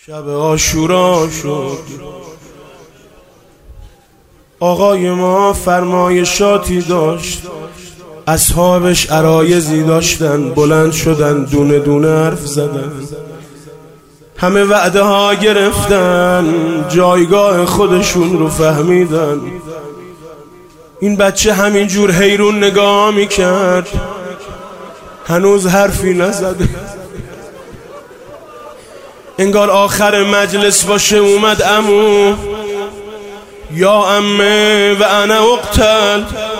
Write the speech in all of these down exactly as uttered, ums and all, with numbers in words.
شب عاشورا شد، آقای ما فرمایشاتی داشت، اصحابش عرایضی داشتن، بلند شدن دونه دونه حرف زدن، همه وعده ها گرفتن، جایگاه خودشون رو فهمیدن. این بچه همینجور حیرون نگاه میکرد، هنوز حرفی نزده. انگار آخر مجلس باشه اومد عمو، یا عمه و انا اقتل،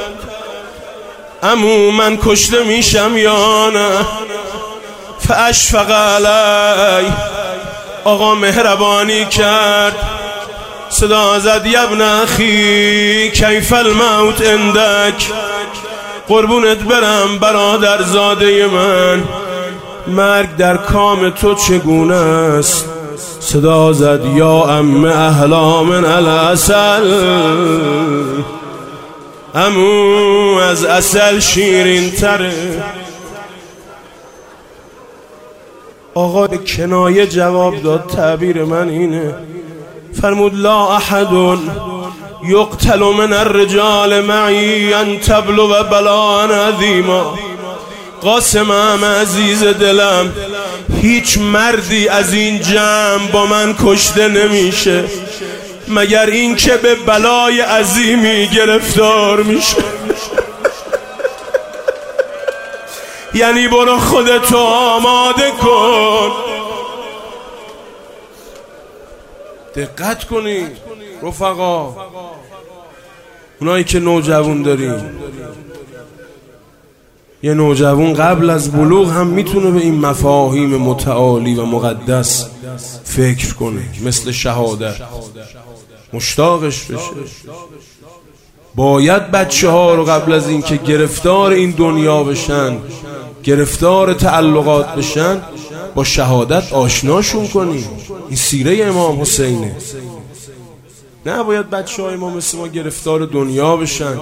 عمو من کشته میشم یا نه؟ فاشفق علی، آقا مهربانی کرد، صدا زد یبن اخی کیف الموت عندک، قربونت برم برادر زاده من، مرگ در کام تو چگونه است؟ صدا زد یا ام احلا من العسل، عمو از عسل شیرین تره. آقا به کنایه جواب داد، تعبیر من اینه، فرمود لا احد یقتل من الرجال معی ان تبلغ بلاء عظیما. قاسمم عزیز دلم، هیچ مردی از این جمع با من کشته نمیشه مگر این که به بلای عظیمی گرفتار میشه. یعنی برو خودتو آماده کن. دقت کنی رفقا، اونایی که نوجوان داریم، یه نوجوان قبل از بلوغ هم میتونه به این مفاهیم متعالی و مقدس فکر کنه، مثل شهادت مشتاقش بشه. باید بچه ها رو قبل از این که گرفتار این دنیا بشن، گرفتار تعلقات بشن، با شهادت آشناشون کنیم. این سیره امام حسینه. نه باید بچه های ما مثل ما گرفتار دنیا بشن.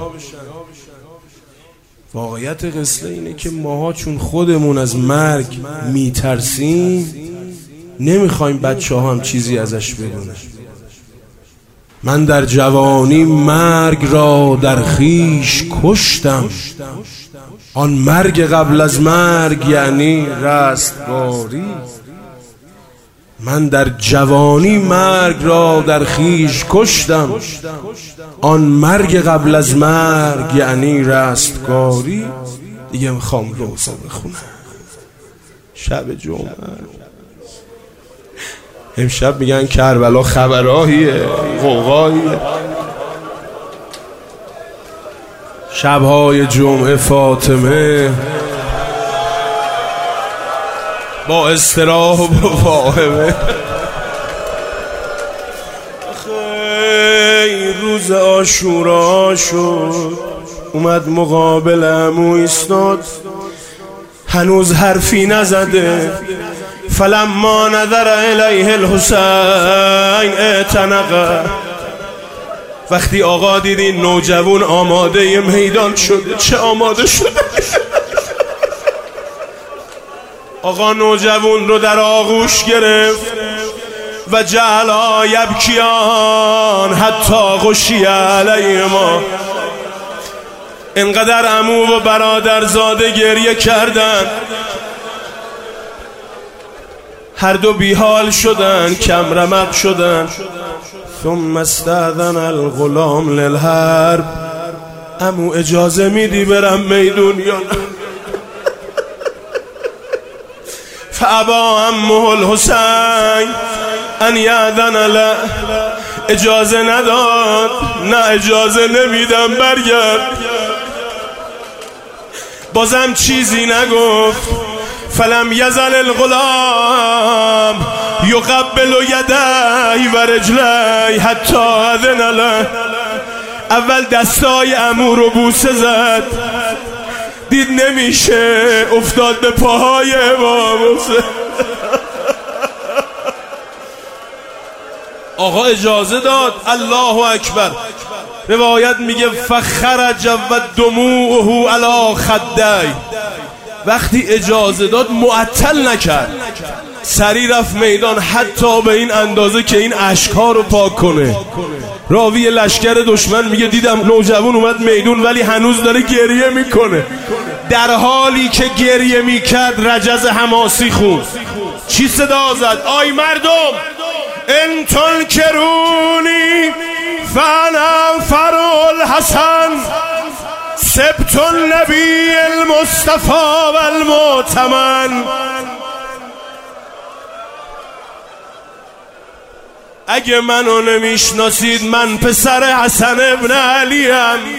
واقعیت قصه اینه که ماها چون خودمون از مرگ میترسیم، نمیخوایم بچه ها هم چیزی ازش بدونن. من در جوانی مرگ را در خیش کشتم، آن مرگ قبل از مرگ یعنی رستگاری. من در جوانی مرگ را در خیش کشتم، آن مرگ قبل از مرگ یعنی رستگاری. دیگه میخوام روزه بخونم، شب جمعه. امشب میگن کربلا خبراهیه، غوغاییه. شبهای جمعه فاطمه با استراح و واهمه. خیلی روز عاشورا شد، اومد مقابل عمو ایستاد، هنوز حرفی نزده. فلما نظر الیه الحسین اعتنق، وقتی آقا دیدی نوجوان آماده میدان شده، چه آماده شده؟ آقا نوجوان رو در آغوش گرفت و جعلا یبکیان حتی غشی علیهما. انقدر عمو و برادر زاده گریه کردن، هر دو بیحال شدن، کم رمق شدن. ثم استاذن الغلام للحرب، عمو اجازه میدی برم میدون یا نه؟ فابا عمه الحسین ان یأذن له، اجازه نداد، نه اجازه نمیدم برگرد. بازم چیزی نگفت. فلم یزل الغلام یقبل یدی و رجلی حتی اذن له. اول دستای عمو رو بوسه زد، دید نمیشه، افتاد به پاهای امام حسین. آقا اجازه داد. الله اکبر. روایت میگه فخرج و دموعه علی خدی، وقتی اجازه داد معطل نکرد، سری رفت میدان، حتی به این اندازه که این اشک‌ها رو پاک کنه. راوی لشکر دشمن میگه دیدم نوجوان اومد میدون ولی هنوز داره گریه میکنه. در حالی که گریه میکرد رجز حماسی خون. چی صدا زد؟ آی مردم، ان تنکرونی فانا فرع الحسن سبت النبی المصطفى و المؤتمن. اگه منو نمیشناسید، من پسر حسن ابن علیم،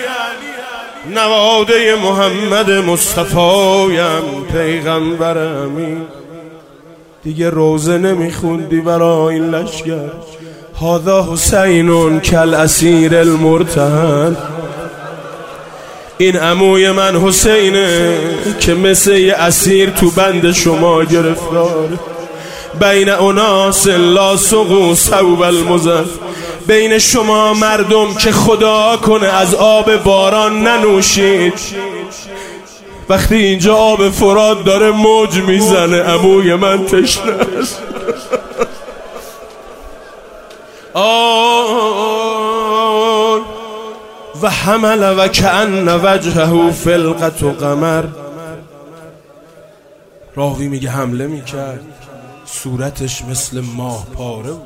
نواده محمد مصطفایم، پیغمبرمی. دیگه روزه نمیخوندی برای این لشکر؟ هذا حسین کل اسیر المرتهن. این عموی من حسینه که مثل یه اسیر تو بند شما گرفتاره. بین اناس لا سقوا ثوب المزن، بین شما مردم که خدا کنه از آب باران ننوشید. وقتی اینجا آب فرات داره موج میزنه، عموی من تشنه است. آه و حمل و کأن وجهه فلقة قمر. راوی میگه حمله میکرد، صورتش مثل ماه پاره بود،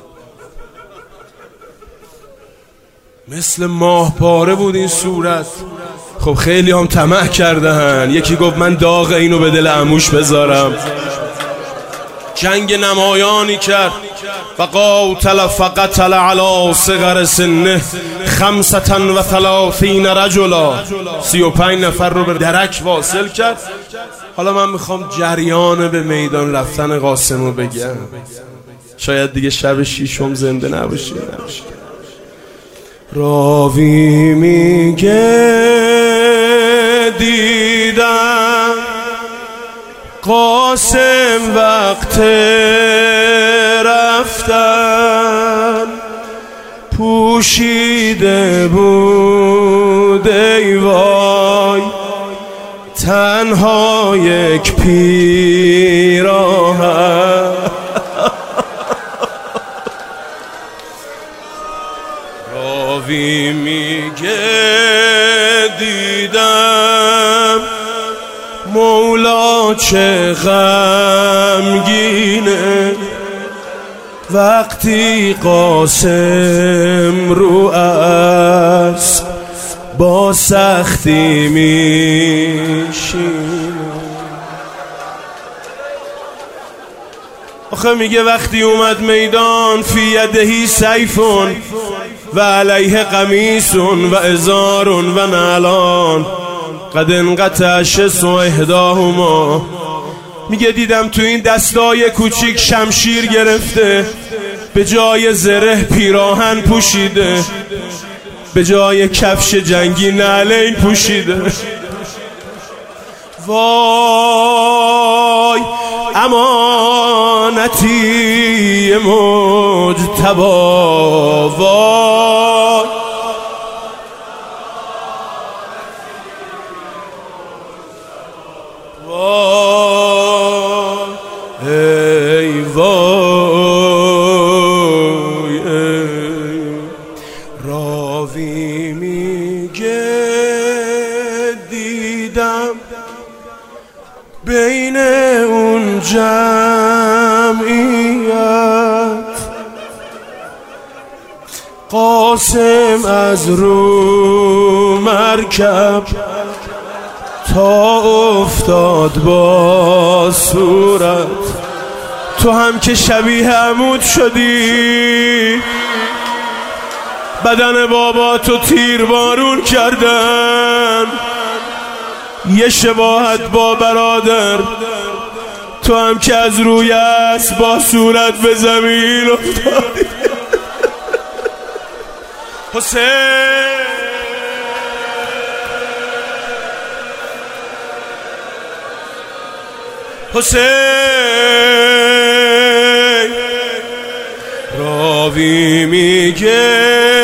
مثل ماه پاره بود این صورت. خب خیلی هم طمع کردن. یکی گفت من داغ اینو به دل عموش بذارم. جنگ نمایانی کرد و قاتل فقتل علی صغر سنه خمسة و ثلاثین رجلا، سی و پنج نفر رو به درک واصل کرد. حالا من میخوام جریان به میدان رفتن قاسم رو بگم، شاید دیگه شب شیشم زنده نباشی. راوی میگه دیدم قاسم وقت رفتن پوشیده بود ای وای تنها یک پیراهن. راوی میگه دیدم مولا چه غمگینه وقتی قاسم رو اسب با سختی میشینه. آخه میگه وقتی اومد میدان فی یدهی سیفون و علیه قمیص و ازار و نعلان قد انقطع شس و احداهما. میگه دیدم تو این دستای کوچیک شمشیر گرفته، به جای زره پیراهن پوشیده، به جای کفش جنگی نعلین پوشیده. وای امانتی مجتبی، وای وای ای وای ای. راوی میگه دیدم بین اون جمعیت قاسم از رو مرکب تا افتاد با صورت. تو هم که شبیه عمود شدی، بدن بابا تو تیر بارون کردن، یه شباهت با برادر. تو هم که از روی اسب با صورت به زمین افتادی. حسین حسین راوی میگه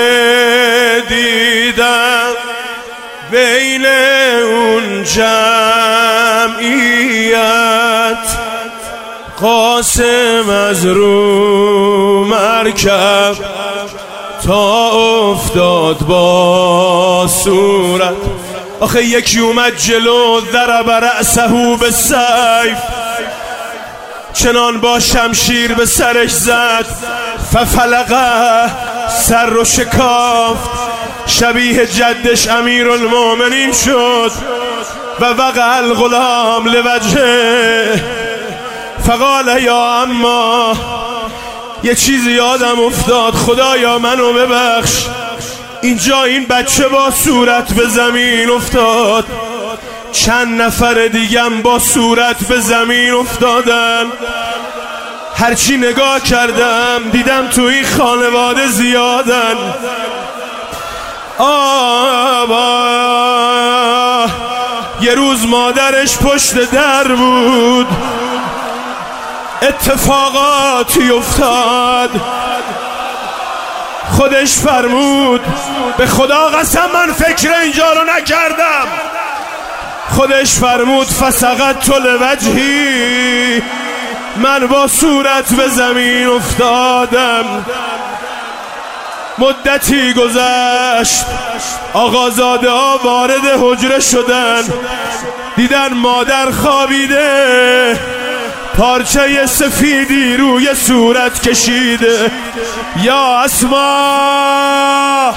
دیدم بین اون جمعیت قاسم از رو مرکب تا افتاد با صورت. آخه یکی اومد جلو ضرب رأسه به سیف، چنان با شمشیر به سرش زد. ففلقه، سر رو شکافت، شبیه جدش امیرالمومنین شد. و وقع الغلام لوجهه فقال یا اما، یه چیزی یادم افتاد، خدایا منو ببخش. اینجا این بچه با صورت به زمین افتاد، چند نفر دیگم با صورت به زمین افتادن. هرچی نگاه کردم دیدم تو این خانواده زیادن. آبا یه روز مادرش پشت در بود، اتفاقاتی افتاد. خودش فرمود، به خدا قسم من فکر اینجا رو نکردم. خودش فرمود فسقط لوجهی، من با صورت به زمین افتادم. مدتی گذشت، آقازاده ها وارد حجره شدن، دیدن مادر خوابیده، پارچه سفیدی روی صورت کشیده. یا اسما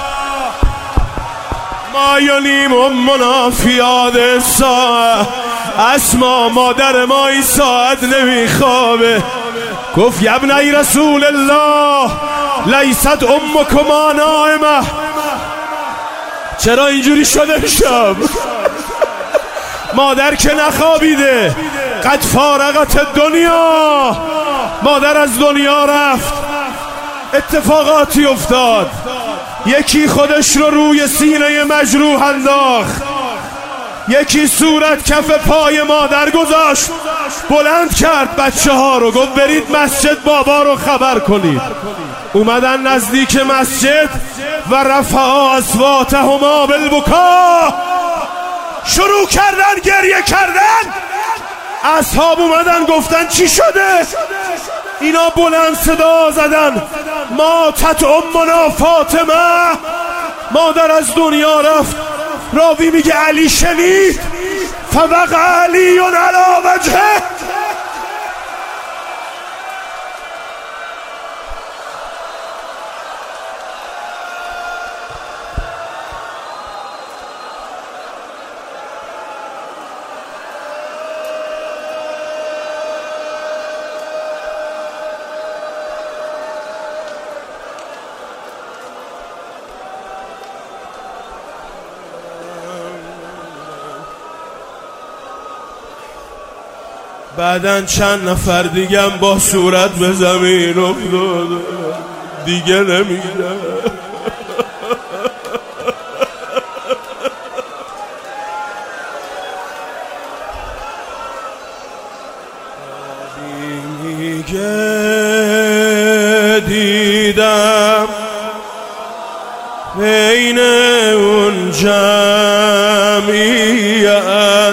ما ینیم امنا فی هذه الساعه. اسما مادر ما این ساعت نمیخوابه. گفت یا ابنی رسول الله لیست امکما نائمه. چرا اینجوری شده شب؟ مادر که نخوابیده، قد فارغت دنیا، مادر از دنیا رفت. اتفاقاتی افتاد، یکی خودش رو روی سینه مجروح انداخت، یکی صورت کف پای مادر گذاشت، بلند کرد بچه ها رو، گفت برید مسجد بابا رو خبر کنید. اومدن نزدیک مسجد و رفع اصواتهما بالبکا، شروع کردن گریه کردن. اصحاب اومدن گفتن چی شده؟ اینا بلند صدا زدن ماتت امنا فاطمه، مادر از دنیا رفت. راوی میگه علی شنید فوقع علی علی وجهه. بعدن چند نفر دیگه با صورت به زمین افتاد، دیگه نمیده. میگه دیدم بین اون جمعیت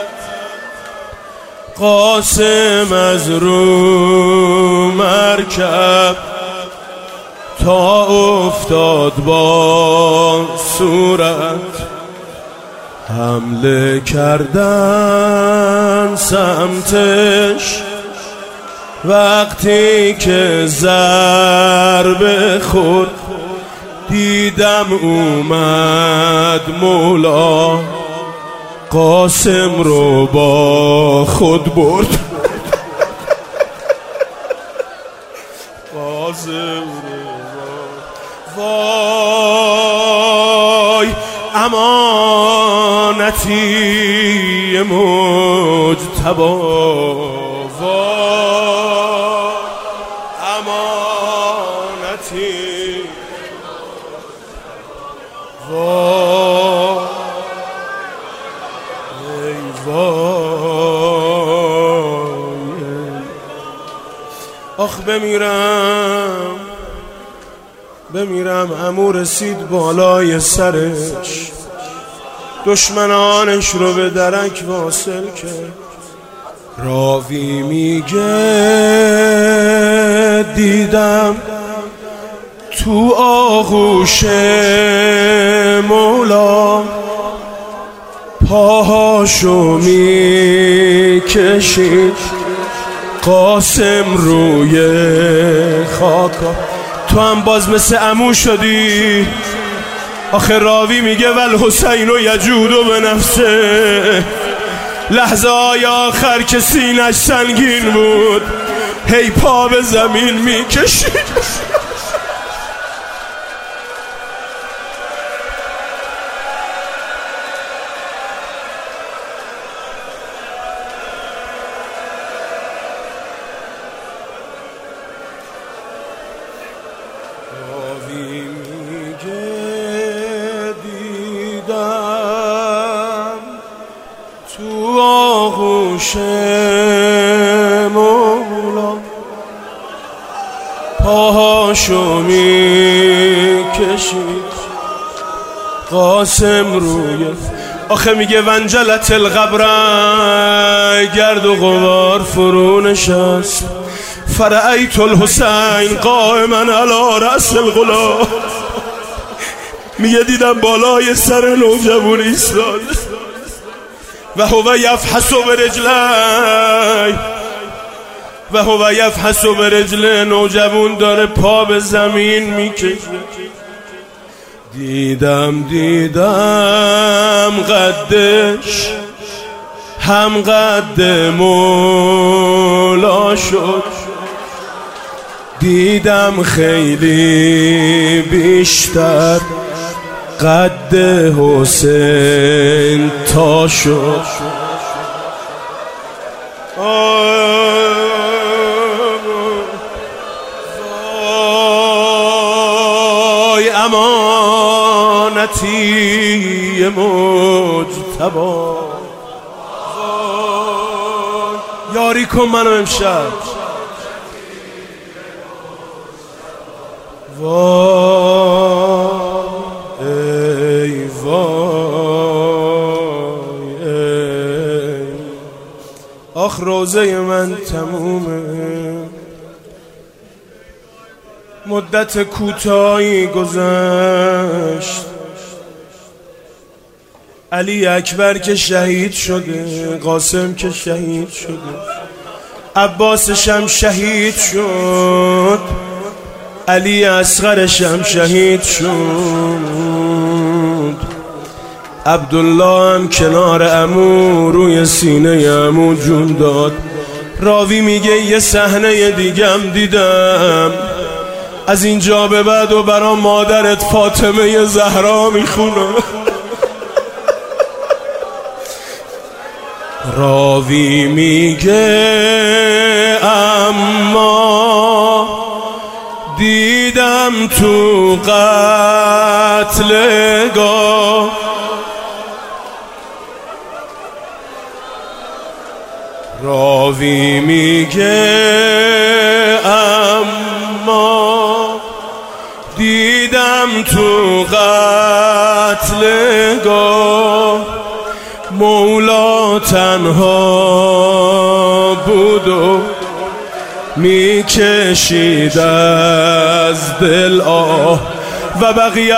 قاسم از رو مرکب تا افتاد با صورت. حمله کردن سمتش، وقتی که ضربه خورد دیدم اومد مولا قاسم رو با خود برد. قاسم رو وای امانتی مجتبی، وای امانتی، وای آخ بمیرم بمیرم. عمو رسید بالای سرش، دشمنانش رو به درک واصل کرد. راوی میگه دیدم تو آغوش مولا پاهاشو میکشید قاسم روی خاکا. تو هم باز مثل عمو شدی. آخه راوی میگه ول حسین و یجود و به نفسه، لحظه های آخر که سینش سنگین بود هی پا به زمین میکشید. راوی میگه دیدم تو آغوش مولا پاهاشو میکشید قاسم روی. آخه میگه ونجلت القبر گرد و غبار فرو نشست فرأیت الحسین قائما علی رأس الغلام. میگه دیدم بالای سر نوجوان ایستاد و هو یفحص برجلی و هو یفحص برجله. نوجوان داره پا به زمین میکشه. دیدم دیدم قدش هم قد مولا شد، دیدم خیلی بیشتر قد حسین تا شد. وای امانتی مجتبی، یاری کن منو امشب. وای ای وای ای آخ روزه من تمومه، مدت کوتاهی گذشت. علی اکبر که شهید شده، قاسم که شهید شده، عباسش هم شهید شد، علی اصغرش هم شهید شد، عبدالله هم کنار عمو روی سینه عمو جون داد. راوی میگه یه صحنه دیگم دیدم، از اینجا به بعد و برا مادرت فاطمه زهرا میخونم. راوی میگه اما دیدم تو قتلگاه راوی میگه اما دیدم تو قتلگاه مولا تنها بود و میکشید از دل آه و بقی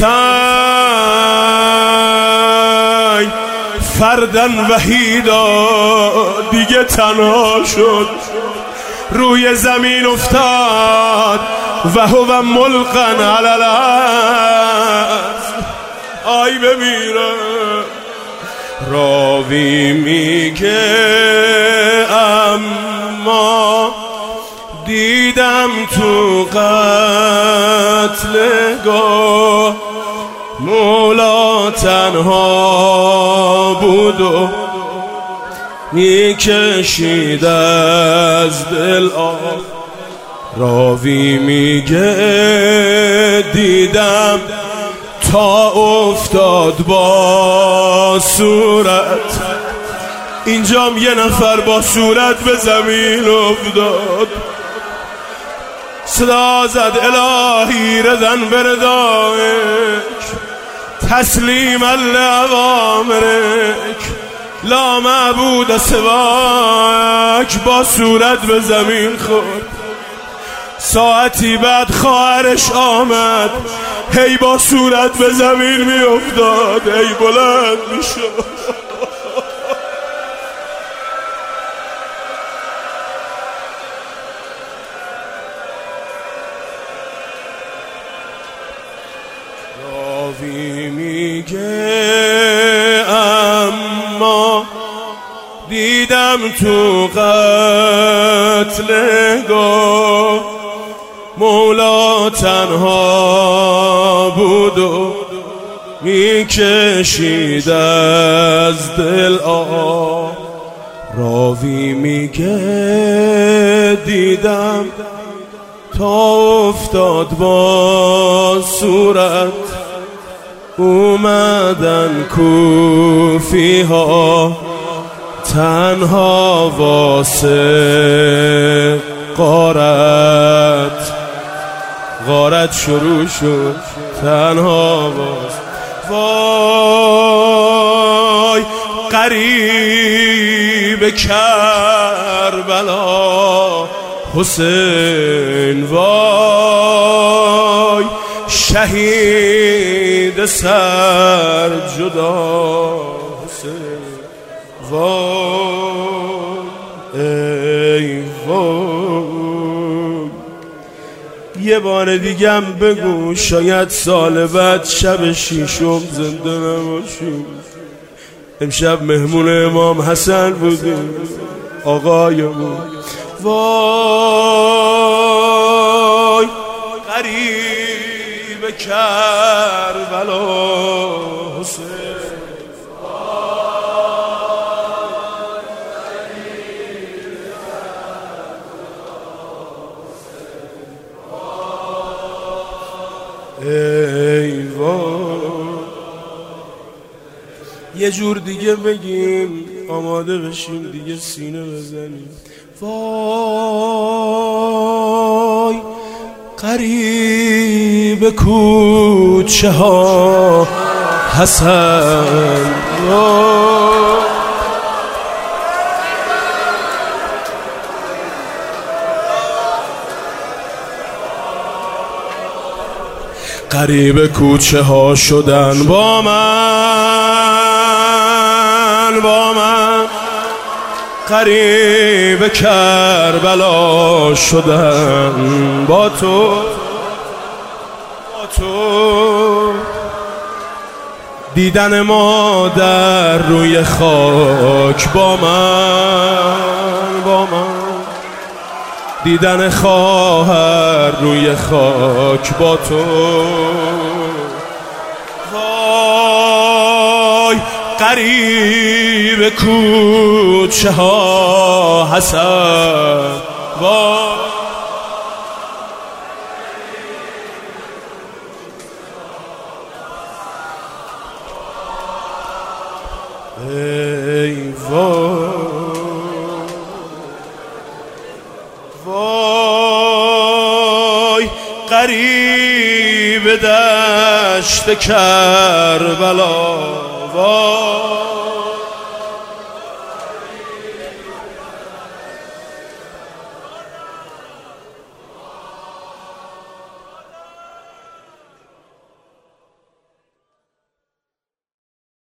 الحسین فردن وحیدا. دیگه تنها شد، روی زمین افتاد و هو ملقن علی الارض. آی بمیره. راوی میگه اما دیدم تو قتلگاه مولا تنها بود و میکشید از دل آه. راوی میگه دیدم تا افتاد با صورت، اینجام یه نفر با صورت به زمین افتاد، صدا زد الهی ردن بردایک تسلیما لأوامرک. لا معبود سواک با صورت به زمین خورد. ساعتی بعد خواهرش آمد، هی با صورت به زمین می افتاد، هی بلند می شد. راوی میگه اما دیدم تو قتلگاه مولا تنها بود و میکشید از دل آه. راوی میگه دیدم تا افتاد با صورت، اومدن کوفی ها تنها واسه غارت. غارت شروع شد تنها واسه. وای قریب کربلا حسین، وای شهید سر جدا حسین، وای ای وای. یه بار دیگم بگو شاید سال بعد شب شیشم زنده نباشیم. امشب مهمون امام حسن بودیم آقایمون. وای قریب کربلا حسین، ای وای. یه جور دیگه بگیم آماده بشیم دیگه سینه بزنیم. وای قریب کوچه ها حسن، وای قریب کوچه ها شدن با من، با من قریب کربلا شدن با تو، با تو. دیدن مادر روی خاک با من، با من. دیدن خواهر روی خاک با تو. وای قریب کوچه ها حسن، وای ای وای. وای قریب دشت کربلا، وای